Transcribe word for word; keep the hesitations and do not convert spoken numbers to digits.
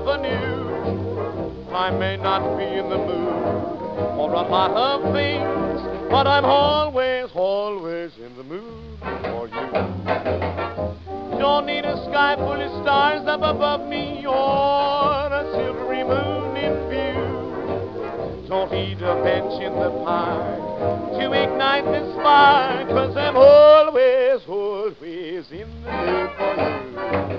ever knew. I may not be in the mood for a lot of things, but I'm always, always in the mood for you. Don't need a sky full of stars up above me or a silvery moon in view. Don't need a bench in the park to ignite the spark, 'cause I'm always, always in the mood for you.